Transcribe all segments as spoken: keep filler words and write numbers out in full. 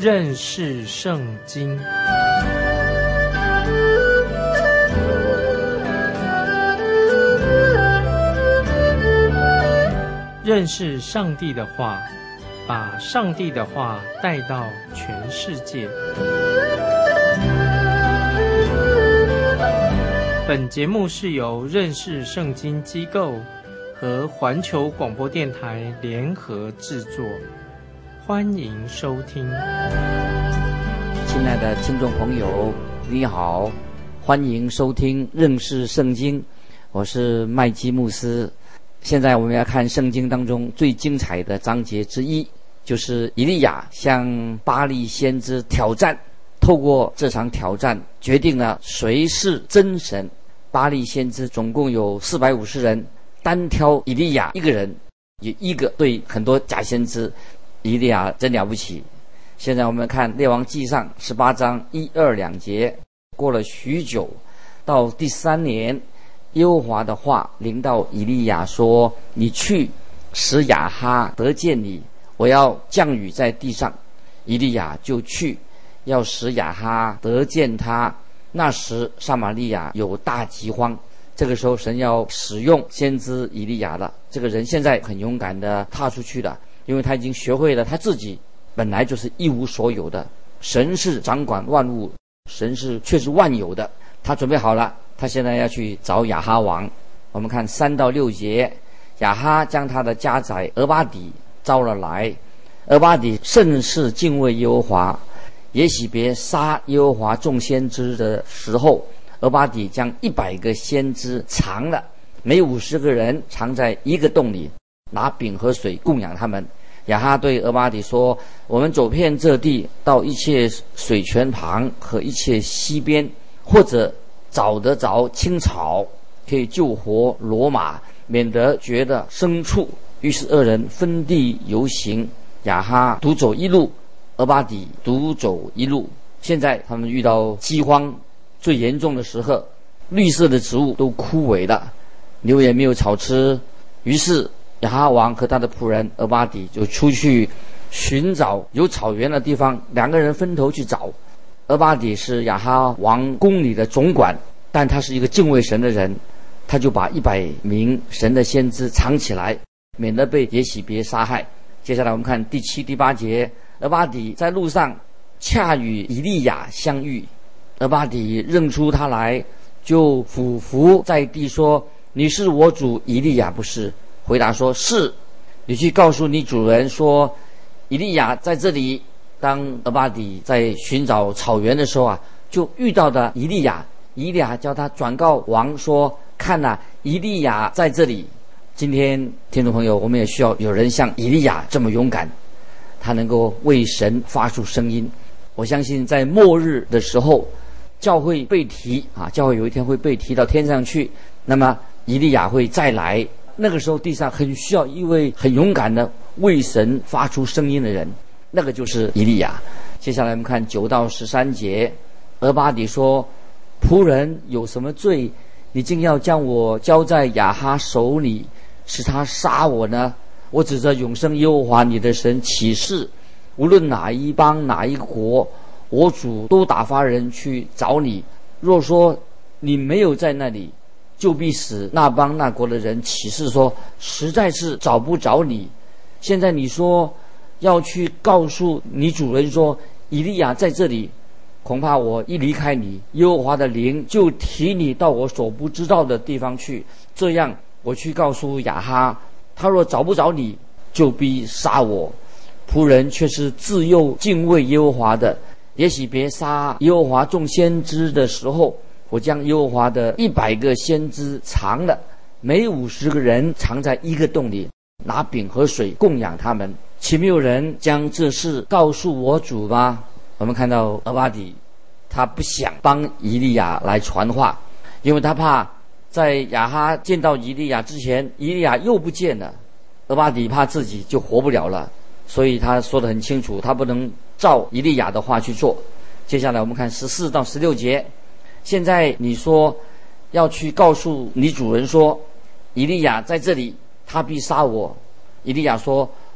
认识圣经。认识上帝的话，把上帝的话带到全世界。本节目是由认识圣经机构和环球广播电台联合制作，欢迎收听。 亲爱的听众朋友，你好，欢迎收听认识圣经，我是麦基牧师。现在我们要看圣经当中最精彩的章节之一，就是以利亚向巴力先知挑战，透过这场挑战决定了谁是真神。巴力先知总共有四百五十人，单挑以利亚一个人，也一个对很多假先知。以利亚真了不起。现在我们看列王纪上十八章一二两节，过了许久，到第三年，耶和华的话临到以利亚说，你去使亚哈得见你，我要降雨在地上。以利亚就去，要使亚哈得见他。那时撒玛利亚有大饥荒，这个时候神要使用先知以利亚了。这个人现在很勇敢的踏出去了，因为他已经学会了他自己本来就是一无所有的，神是掌管万物，神是却是万有的。他准备好了，他现在要去找亚哈王。我们看三到六节，亚哈将他的家宰俄巴底招了来，俄巴底甚是敬畏耶和华。耶洗别杀耶和华众先知的时候，俄巴底将一百个先知藏了，每五十个人藏在一个洞里，拿饼和水供养他们。亚哈对俄巴底说，我们走遍这地，到一切水泉旁和一切溪边，或者找得着青草，可以救活骡马，免得觉得牲畜。于是二人分地游行，亚哈独走一路，俄巴底独走一路。现在他们遇到饥荒最严重的时候，绿色的植物都枯萎了，牛也没有草吃。于是亚哈王和他的仆人俄巴底就出去寻找有草原的地方，两个人分头去找。俄巴底是亚哈王宫里的总管，但他是一个敬畏神的人，他就把一百名神的先知藏起来，免得被耶洗别杀害。接下来我们看第七第八节，俄巴底在路上恰与以利亚相遇，俄巴底认出他来，就俯伏在地说，你是我主以利亚不是？回答说，是。你去告诉你主人说，以利亚在这里。当俄巴底在寻找草原的时候啊，就遇到的以利亚。以利亚叫他转告王说，看啊，以利亚在这里。今天听众朋友，我们也需要有人像以利亚这么勇敢，他能够为神发出声音。我相信在末日的时候，教会被提啊，教会有一天会被提到天上去，那么以利亚会再来，那个时候地上很需要一位很勇敢的为神发出声音的人，那个就是以利亚。接下来我们看九到十三节，俄巴底说，仆人有什么罪，你竟要将我交在亚哈手里，使他杀我呢？我指着永生耶和华你的神起誓，无论哪一邦哪一国，我主都打发人去找你。若说你没有在那里，就必使那邦那国的人起誓说，实在是找不着你。现在你说要去告诉你主人说，以利亚在这里，恐怕我一离开你，耶和华的灵就提你到我所不知道的地方去，这样我去告诉亚哈，他若找不着你，就必杀我。仆人却是自幼敬畏耶和华的，也许别杀耶和华众先知的时候，我将耶和华的一百个先知藏了，每五十个人藏在一个洞里，拿饼和水供养他们。岂没有人将这事告诉我主吗？我们看到俄巴底他不想帮以利亚来传话，因为他怕在亚哈见到以利亚之前，以利亚又不见了，俄巴底怕自己就活不了了，所以他说得很清楚，他不能照以利亚的话去做。接下来我们看十四到十六节，现在你说要去告诉你主人说，以利亚在这里，他必杀我。以利亚说，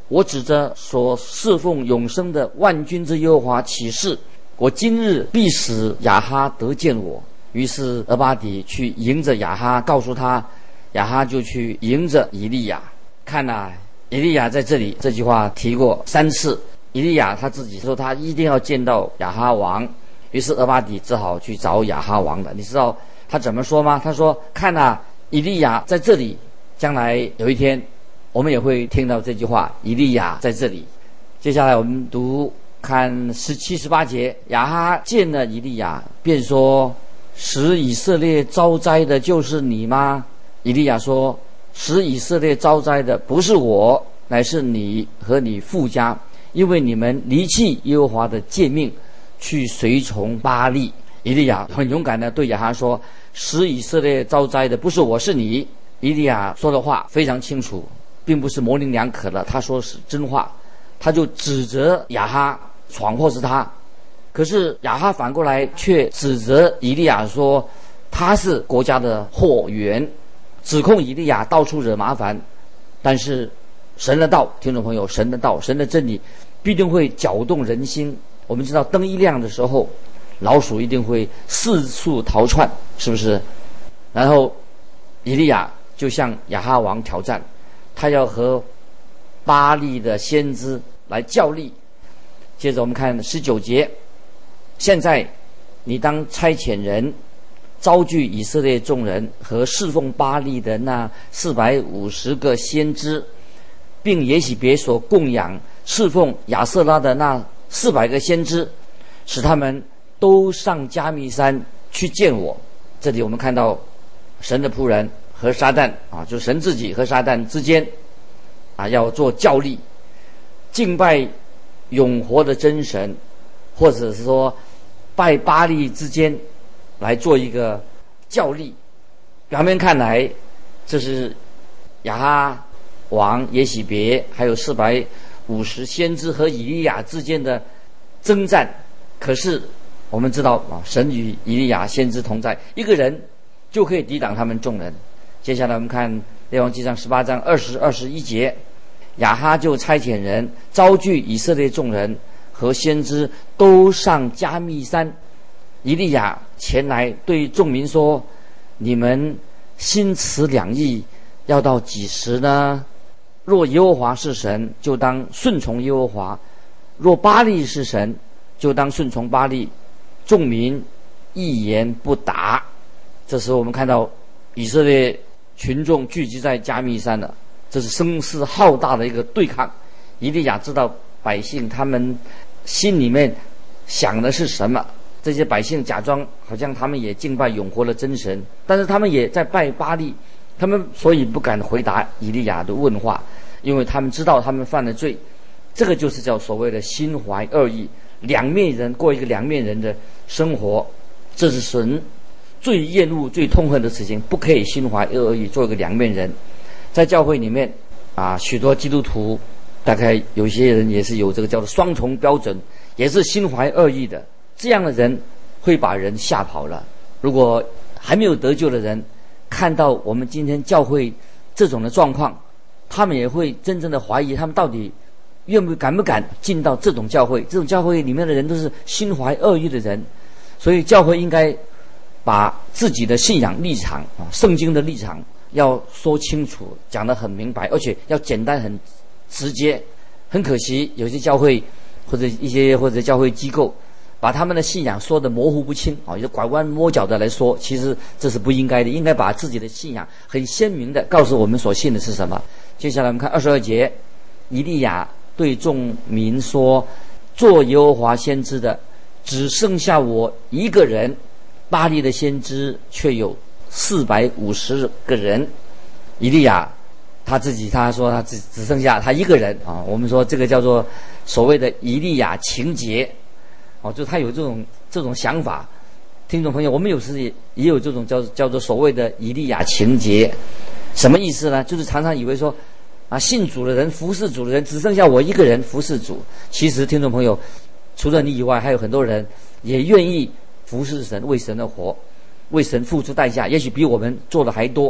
我指着所侍奉永生的万军之耶和华起誓，我今日必使亚哈得见我。于是俄巴底去迎着亚哈，告诉他，亚哈就去迎着以利亚。看啊，以利亚在这里这句话提过三次。以利亚他自己说他一定要见到亚哈王，于是俄巴底只好去找亚哈王的。你知道他怎么说吗？他说，看啊，以利亚在这里，将来有一天我们也会听到这句话，以利亚在这里。接下来我们读看十七十八节，亚哈见了以利亚，便说，使以色列遭灾的就是你吗？以利亚说，使以色列遭灾的不是我，乃是你和你父家，因为你们离弃耶和华的诫命，去随从巴力。以利亚很勇敢地对亚哈说，使以色列遭灾的不是我，是你。以利亚说的话非常清楚，并不是模棱两可的，他说是真话。他就指责亚哈闯祸是他，可是亚哈反过来却指责以利亚说他是国家的祸源，指控以利亚到处惹麻烦。但是神的道，听众朋友，神的道，神的真理必定会搅动人心。我们知道灯一亮的时候，老鼠一定会四处逃窜，是不是？然后以利亚就向亚哈王挑战，他要和巴力的先知来较力。接着我们看十九节，现在你当差遣人招聚以色列众人和侍奉巴力的那四百五十个先知，并耶洗别所供养侍奉亚瑟拉的那四百个先知，使他们都上迦密山去见我。这里我们看到神的仆人和撒旦啊，就神自己和撒旦之间啊，要做较力，敬拜永活的真神，或者是说拜巴力之间来做一个较力。表面看来，这是亚哈王耶洗别还有四百五十先知和以利亚之间的征战。可是我们知道啊，神与以利亚先知同在，一个人就可以抵挡他们众人。接下来我们看列王纪上十八章二十二十一节，亚哈就差遣人招聚以色列众人和先知都上迦密山。以利亚前来对众民说，你们心持两意，要到几时呢？若耶和华是神，就当顺从耶和华；若巴力是神，就当顺从巴力。众民一言不答。这时候我们看到以色列群众聚集在迦密山了，这是声势浩大的一个对抗。以利亚知道百姓他们心里面想的是什么，这些百姓假装好像他们也敬拜永活的真神，但是他们也在拜巴力，他们所以不敢回答以利亚的问话，因为他们知道他们犯了罪。这个就是叫所谓的心怀恶意，两面人，过一个两面人的生活。这是神最厌恶最痛恨的事情，不可以心怀恶意，做一个两面人。在教会里面啊，许多基督徒大概有些人也是有这个叫做双重标准，也是心怀恶意的。这样的人会把人吓跑了。如果还没有得救的人看到我们今天教会这种的状况，他们也会真正的怀疑，他们到底愿不敢不敢进到这种教会。这种教会里面的人都是心怀恶意的人，所以教会应该把自己的信仰立场啊，圣经的立场要说清楚，讲得很明白，而且要简单很直接。很可惜有些教会或者一些或者教会机构把他们的信仰说得模糊不清啊，就拐弯抹角的来说，其实这是不应该的，应该把自己的信仰很鲜明的告诉我们所信的是什么。接下来我们看二十二节，以利亚对众民说，做耶和华先知的只剩下我一个人，巴力的先知却有四百五十个人。以利亚他自己他说他只只剩下他一个人啊，我们说这个叫做所谓的以利亚情结哦，就他有这种这种想法。听众朋友，我们有时也也有这种叫叫做所谓的以利亚情结。什么意思呢？就是常常以为说啊，信主的人服侍主的人只剩下我一个人服侍主。其实听众朋友，除了你以外，还有很多人也愿意服侍神，为神而活，为神付出代价，也许比我们做的还多。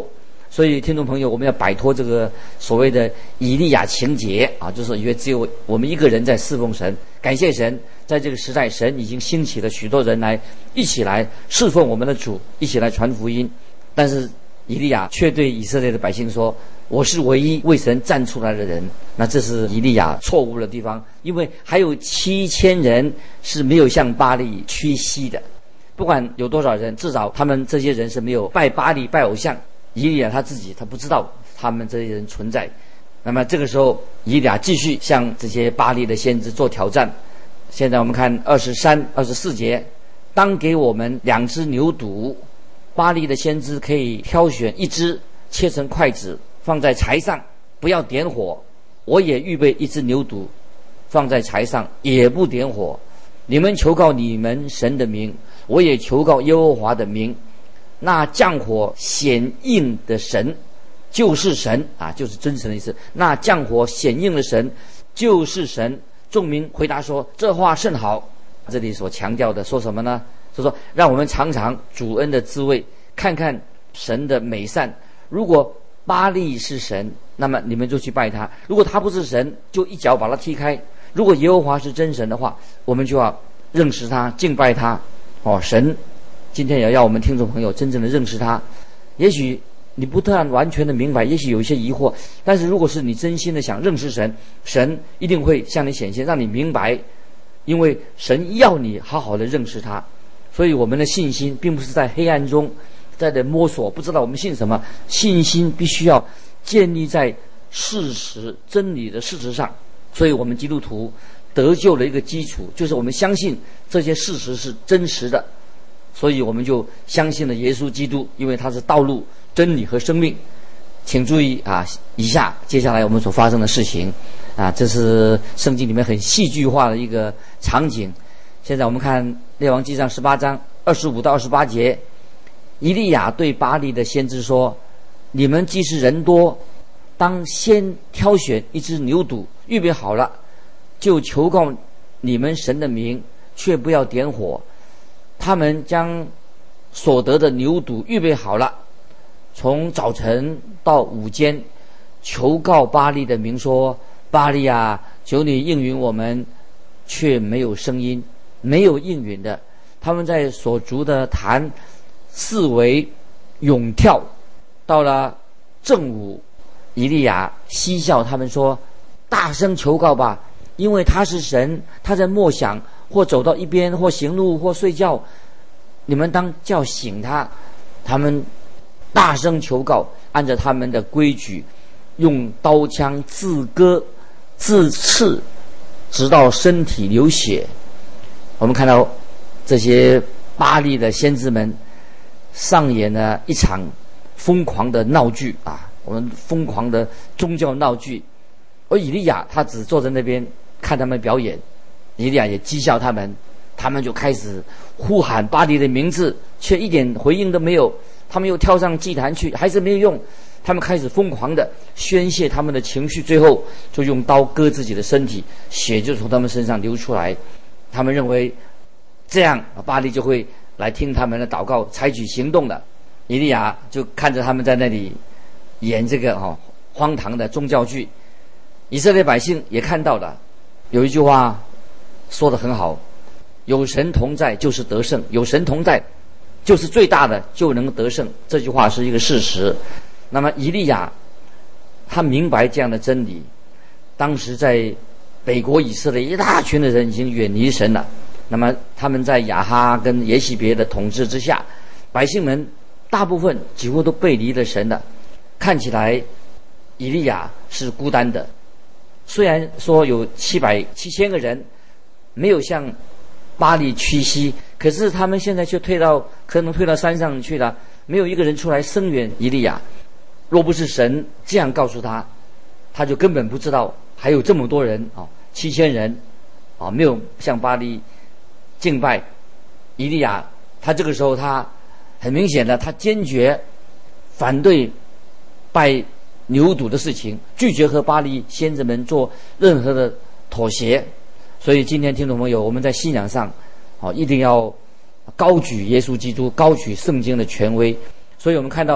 所以听众朋友，我们要摆脱这个所谓的以利亚情节啊，就是以为只有我们一个人在侍奉神。感谢神，在这个时代，神已经兴起了许多人来一起来侍奉我们的主，一起来传福音。但是以利亚却对以色列的百姓说，我是唯一为神站出来的人。那这是以利亚错误的地方，因为还有七千人是没有向巴力屈膝的。不管有多少人，至少他们这些人是没有拜巴力拜偶像。以利亚他自己他不知道他们这些人存在。那么这个时候以利亚继续向这些巴力的先知做挑战。现在我们看二十三、二十四节，当给我们两只牛犊，巴力的先知可以挑选一只，切成筷子放在柴上，不要点火。我也预备一只牛犊，放在柴上，也不点火。你们求告你们神的名，我也求告耶和华的名。那降火显应的神就是神啊，就是真神的意思。那降火显应的神就是神。众民回答说，这话甚好。这里所强调的说什么呢？就说让我们尝尝主恩的滋味，看看神的美善。如果巴力是神，那么你们就去拜他；如果他不是神，就一脚把他踢开。如果耶和华是真神的话，我们就要认识他，敬拜他。哦，神今天也要我们听众朋友真正的认识他。也许你不但完全的明白，也许有一些疑惑，但是如果是你真心的想认识神，神一定会向你显现，让你明白，因为神要你好好的认识他。所以我们的信心并不是在黑暗中在这摸索，不知道我们信什么。信心必须要建立在事实真理的事实上。所以我们基督徒得救的一个基础，就是我们相信这些事实是真实的，所以我们就相信了耶稣基督，因为他是道路、真理和生命。请注意啊，以下接下来我们所发生的事情啊，这是圣经里面很戏剧化的一个场景。现在我们看列王纪上十八章二十五到二十八节，以利亚对巴力的先知说，你们既是人多，当先挑选一只牛犊，预备好了，就求告你们神的名，却不要点火。他们将所得的牛犊预备好了，从早晨到午间，求告巴力的名说，巴力啊，求你应允我们，却没有声音，没有应允的。他们在所筑的坛四围咏跳。到了正午，以利亚嬉笑他们说，大声求告吧，因为他是神，他在默想，或走到一边，或行路，或睡觉，你们当叫醒他。他们大声求告，按照他们的规矩，用刀枪自割自刺，直到身体流血。我们看到这些巴力的先知们上演了一场疯狂的闹剧啊，我们疯狂的宗教闹剧。而以利亚他只坐在那边看他们表演，以利亚也讥笑他们，他们就开始呼喊巴力的名字，却一点回应都没有。他们又跳上祭坛去，还是没有用。他们开始疯狂的宣泄他们的情绪，最后就用刀割自己的身体，血就从他们身上流出来。他们认为这样巴力就会来听他们的祷告，采取行动的。以利亚就看着他们在那里演这个哦荒唐的宗教剧。以色列百姓也看到了，有一句话说得很好，有神同在就是得胜，有神同在就是最大的，就能得胜。这句话是一个事实。那么以利亚他明白这样的真理。当时在北国以色列一大群的人已经远离神了，那么他们在亚哈跟耶洗别的统治之下，百姓们大部分几乎都背离了神了。看起来以利亚是孤单的，虽然说有七百七千个人没有向巴力屈膝，可是他们现在却退到可能退到山上去了，没有一个人出来声援以利亚。若不是神这样告诉他，他就根本不知道还有这么多人啊，七千人啊，没有向巴力敬拜。以利亚他这个时候他很明显的，他坚决反对拜牛犊的事情，拒绝和巴力先知们做任何的妥协。所以今天听众朋友，我们在信仰上啊，一定要高举耶稣基督，高举圣经的权威。所以我们看到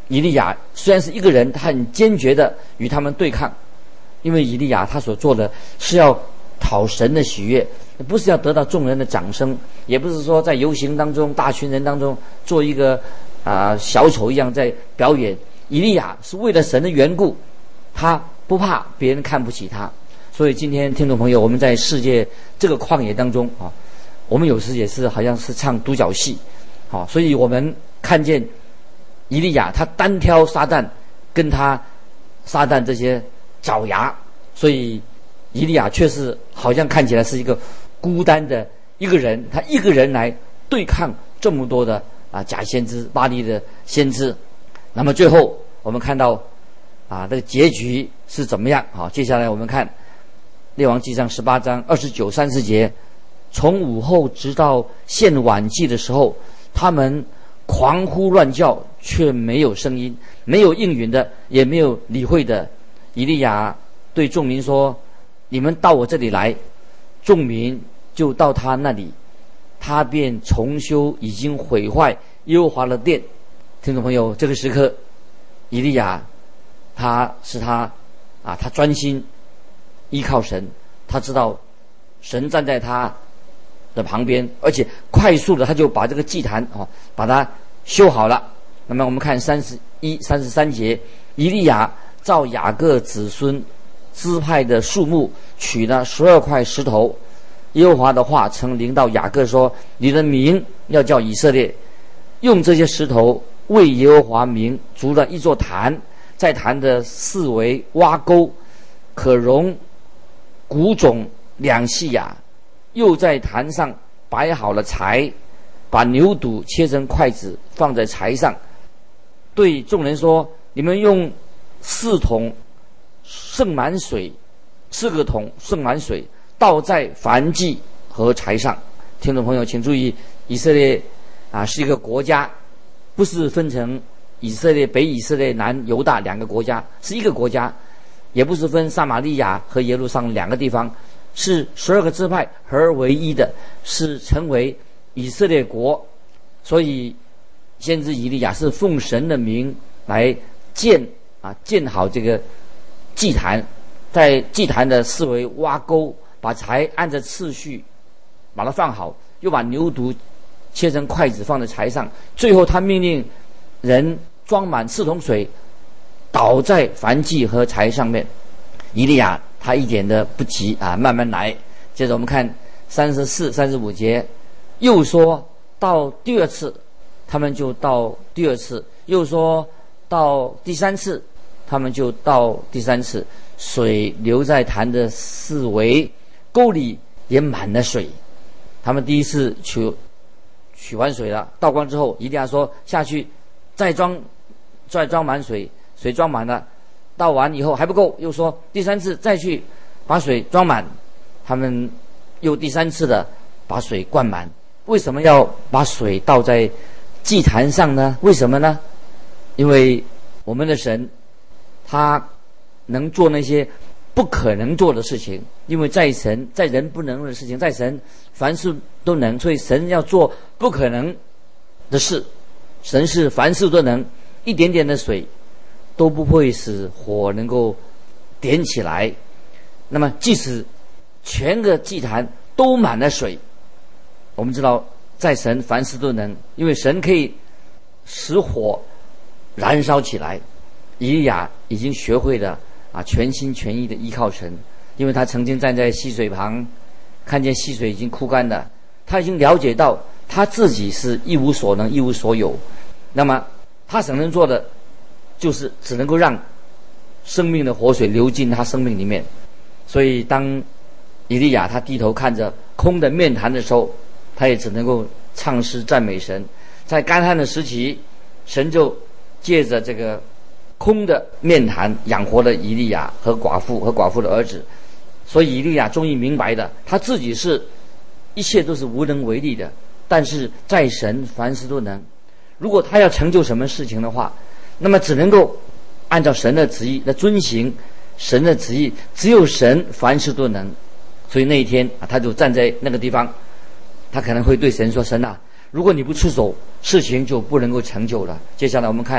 以利亚虽然是一个人，他很坚决的与他们对抗，因为以利亚他所做的是要讨神的喜悦，不是要得到众人的掌声，也不是说在游行当中大群人当中做一个啊、呃、小丑一样在表演。以利亚是为了神的缘故，他不怕别人看不起他。所以今天听众朋友，我们在世界这个旷野当中啊，我们有时也是好像是唱独角戏，好，所以我们看见以利亚他单挑撒旦，跟他撒旦这些爪牙，所以以利亚却是好像看起来是一个孤单的一个人，他一个人来对抗这么多的啊假先知、巴力的先知。那么最后我们看到啊这个结局是怎么样？好，接下来我们看列王纪上十八章二十九、三十节，从午后直到献晚祭的时候，他们狂呼乱叫，却没有声音，没有应允的，也没有理会的。以利亚对众民说：“你们到我这里来。”众民就到他那里，他便重修已经毁坏耶和华的殿。听众朋友，这个时刻，以利亚他是他啊，他专心依靠神，他知道神站在他的旁边，而且快速的他就把这个祭坛啊把它修好了。那么我们看三十一、三十三节，以利亚照雅各子孙支派的数目取了十二块石头。耶和华的话曾临到雅各说：“你的名要叫以色列。”用这些石头为耶和华名筑了一座坛，在坛的四围挖沟，可容谷种两细亚。又在坛上摆好了柴，把牛肚切成筷子放在柴上，对众人说：“你们用四桶盛满水，四个桶盛满水，倒在燔祭和柴上。”听众朋友请注意，以色列啊是一个国家，不是分成以色列北以色列南犹大两个国家，是一个国家，也不是分撒玛利亚和耶路撒冷两个地方，是十二个支派合而为一的，是成为以色列国。所以先知以利亚是奉神的名来建啊建好这个祭坛，在祭坛的四围挖沟，把柴按着次序把它放好，又把牛犊切成筷子放在柴上。最后他命令人装满四桶水，倒在燔祭和柴上面。以利亚他一点的不急啊，慢慢来。接着我们看三十四、三十五节，又说到第二次，他们就到第二次；又说到第三次，他们就到第三次。水流在坛的四围，沟里也满了水。他们第一次取取完水了，倒光之后，以利亚说下去再装，再装满水，水装满了。倒完以后还不够，又说第三次再去把水装满。他们又第三次的把水灌满。为什么要把水倒在祭坛上呢？为什么呢？因为我们的神他能做那些不可能做的事情，因为在神在人不能的事情，在神凡事都能，所以神要做不可能的事。神是凡事都能，一点点的水都不会使火能够点起来。那么即使全个祭坛都满了水，我们知道在神凡事都能，因为神可以使火燃烧起来。以利亚已经学会了啊全心全意的依靠神，因为他曾经站在溪水旁，看见溪水已经枯干了，他已经了解到他自己是一无所能一无所有。那么他所能做的就是只能够让生命的活水流进他生命里面。所以当以利亚他低头看着空的面坛的时候，他也只能够唱诗赞美神。在干旱的时期，神就借着这个空的面坛养活了以利亚和寡妇和寡妇的儿子。所以以利亚终于明白了，他自己是一切都是无能为力的，但是在神凡事都能。如果他要成就什么事情的话，那么只能够按照神的旨意来遵行神的旨意，只有神凡事都能。所以那一天啊，他就站在那个地方，他可能会对神说：神啊，如果你不出手，事情就不能够成就了。接下来我们看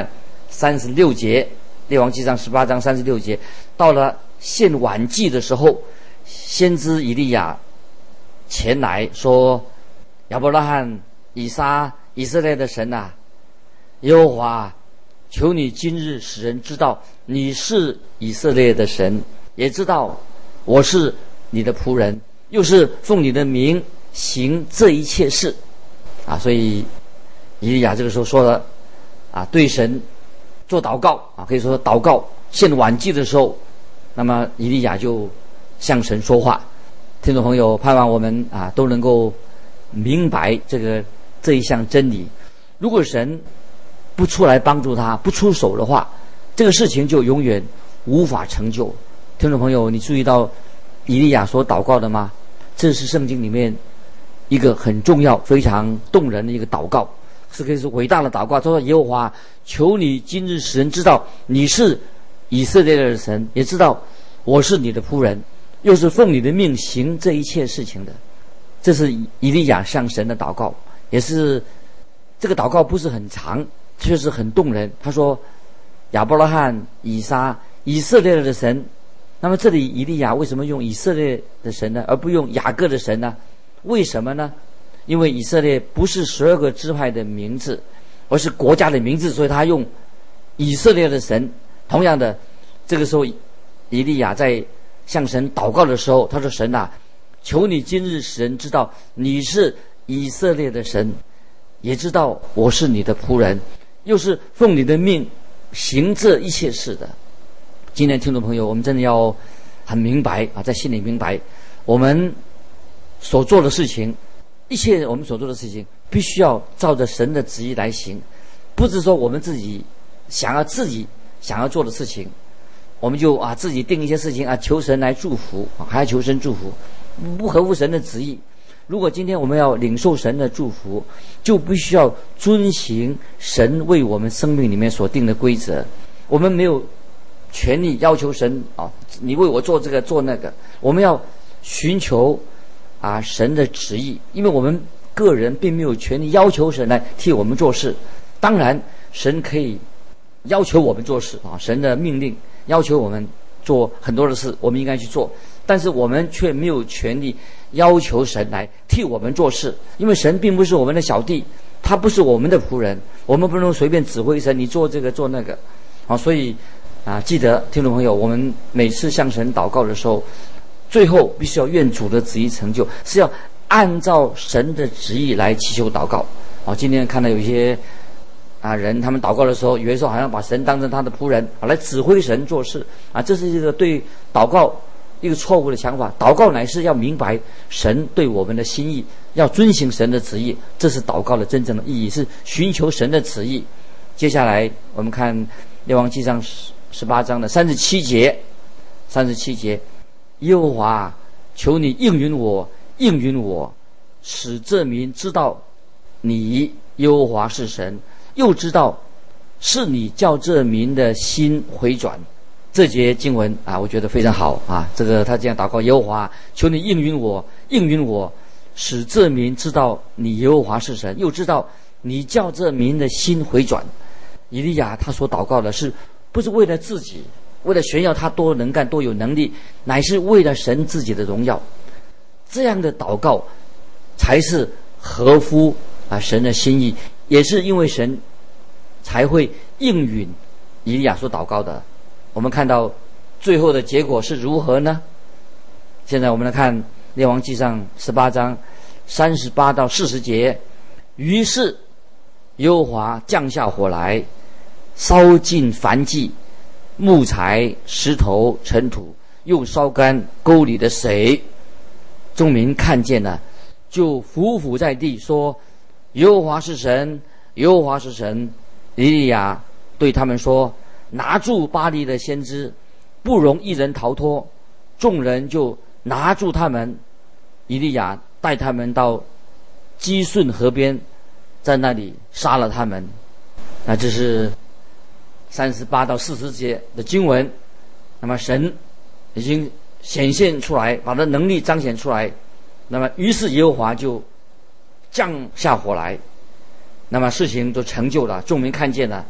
三十六节，列王纪上十八章三十六节，到了献晚祭的时候，先知以利亚前来说：亚伯拉罕、以撒、以色列的神啊，耶和华，求你今日使人知道你是以色列的神，也知道我是你的仆人，又是奉你的名行这一切事啊。所以以利亚这个时候说了啊，对神做祷告啊，可以说祷告献晚祭的时候，那么以利亚就向神说话。听众朋友，盼望我们啊都能够明白这个这一项真理。如果神不出来帮助他，不出手的话，这个事情就永远无法成就。听众朋友，你注意到以利亚所祷告的吗？这是圣经里面一个很重要、非常动人的一个祷告，是可以说伟大的祷告。他说：耶和华，求你今日使人知道你是以色列的神，也知道我是你的仆人，又是奉你的命行这一切事情的。这是以利亚向神的祷告，也是这个祷告不是很长，却是很动人。他说：亚伯拉罕、以撒、以色列的神。那么这里以利亚为什么用以色列的神呢，而不用雅各的神呢？为什么呢？因为以色列不是十二个支派的名字，而是国家的名字，所以他用以色列的神。同样的，这个时候以利亚在向神祷告的时候，他说：神啊，求你今日使人知道你是以色列的神，也知道我是你的仆人，又是奉你的命行这一切事的。今天听众朋友，我们真的要很明白啊，在心里明白，我们所做的事情，一切我们所做的事情，必须要照着神的旨意来行，不是说我们自己想要自己想要做的事情，我们就啊自己定一些事情啊，求神来祝福，还要求神祝福，不合乎神的旨意。如果今天我们要领受神的祝福，就必须要遵行神为我们生命里面所定的规则。我们没有权利要求神啊，你为我做这个做那个。我们要寻求啊神的旨意，因为我们个人并没有权利要求神来替我们做事。当然，神可以要求我们做事啊，神的命令要求我们做很多的事，我们应该去做。但是我们却没有权利要求神来替我们做事，因为神并不是我们的小弟，他不是我们的仆人，我们不能随便指挥神，你做这个做那个啊。所以啊，记得听众朋友，我们每次向神祷告的时候，最后必须要愿主的旨意成就，是要按照神的旨意来祈求祷告。啊，今天看到有一些啊人，他们祷告的时候，以为说好像把神当成他的仆人，啊，来指挥神做事啊，这是一个对祷告一个错误的想法。祷告乃是要明白神对我们的心意，要遵行神的旨意，这是祷告的真正的意义，是寻求神的旨意。接下来我们看列王纪上十八章的三十七节，三十七节，耶和华，求你应允我，应允我，使这民知道你耶和华是神，又知道是你叫这民的心回转。这节经文啊，我觉得非常好啊。这个他这样祷告：耶和华，求你应允我，应允我，使这民知道你耶和华是神，又知道你叫这民的心回转。以利亚他所祷告的是不是为了自己，为了炫耀他多能干多有能力，乃是为了神自己的荣耀。这样的祷告才是合乎啊神的心意，也是因为神才会应允以利亚所祷告的。我们看到最后的结果是如何呢？现在我们来看列王纪上十八章三十八到四十节。于是耶和华降下火来，烧尽燔祭、木材、石头、尘土，又烧干沟里的水。众民看见了，就伏伏在地说：耶和华是神，耶和华是神。以利亚对他们说：拿住巴力的先知，不容一人逃脱。众人就拿住他们。以利亚带他们到基顺河边，在那里杀了他们。那这是三十八到四十节的经文。那么神已经显现出来，把他能力彰显出来。那么于是耶和华就降下火来，那么事情就成就了。众民看见了，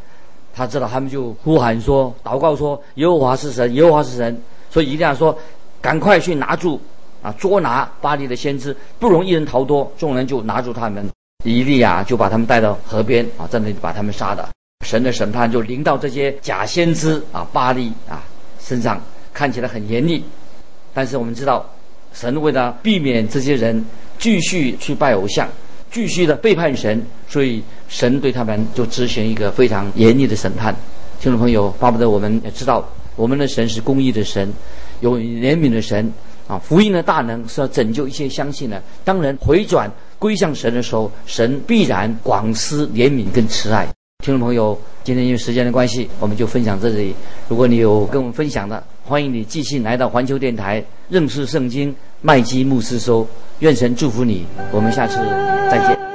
他知道他们就呼喊说，祷告说，耶和华是神，耶和华是神。所以以利亚说，赶快去拿住啊，捉拿巴力的先知，不容一人逃脱。众人就拿住他们，以利亚就把他们带到河边啊，在那里把他们杀的。神的审判就临到这些假先知啊，巴力啊身上，看起来很严厉。但是我们知道，神为了避免这些人继续去拜偶像，继续的背叛神，所以神对他们就执行一个非常严厉的审判。听众朋友，巴不得我们也知道，我们的神是公义的神，有怜悯的神啊！福音的大能是要拯救一切相信的。当人回转归向神的时候，神必然广施怜悯跟慈爱。听众朋友，今天因为时间的关系，我们就分享这里。如果你有跟我们分享的，欢迎你寄信来到环球电台认识圣经麦基牧师收。愿神祝福你，我们下次再见。